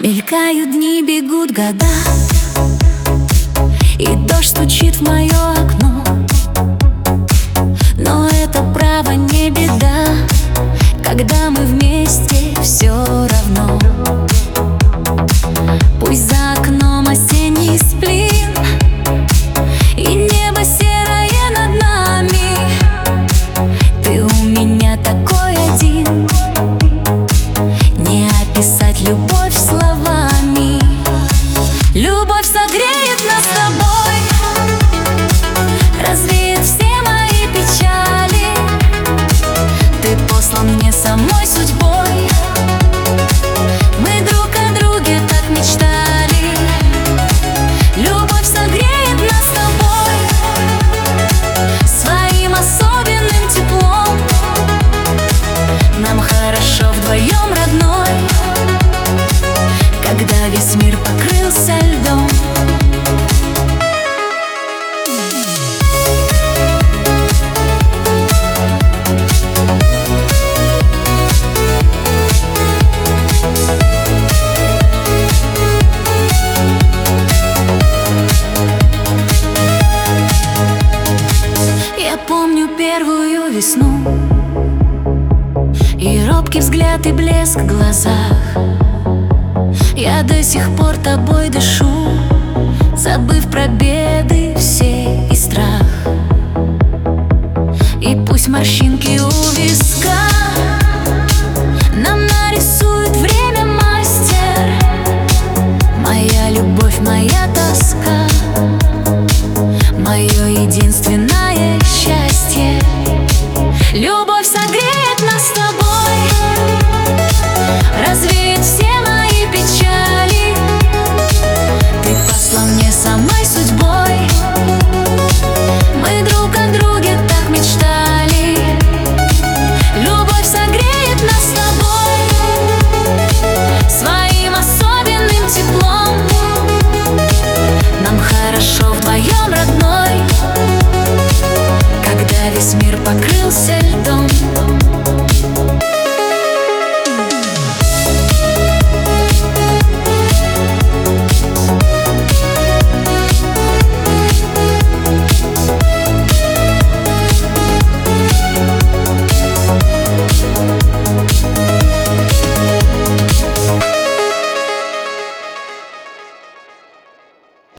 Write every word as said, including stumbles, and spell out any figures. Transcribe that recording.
Мелькают дни, бегут года, и дождь стучит в мое окно. Но это право не беда, когда мы вместе, все равно. Пусть за окном осенний сплин и небо серое над нами, ты у меня такой один. Не описать любовь словами. Любовь согреет нас с тобой, развеет все мои печали. Ты послан мне самой судьбой, мы друг о друге так мечтали. Любовь согреет нас с тобой своим особенным теплом. Нам хорошо вдвоем, родной, когда весь мир покрылся льдом. Я помню первую весну и робкий взгляд и блеск в глазах. Я до сих пор тобой дышу, забыв про беды все и страх. И пусть морщинки увязнут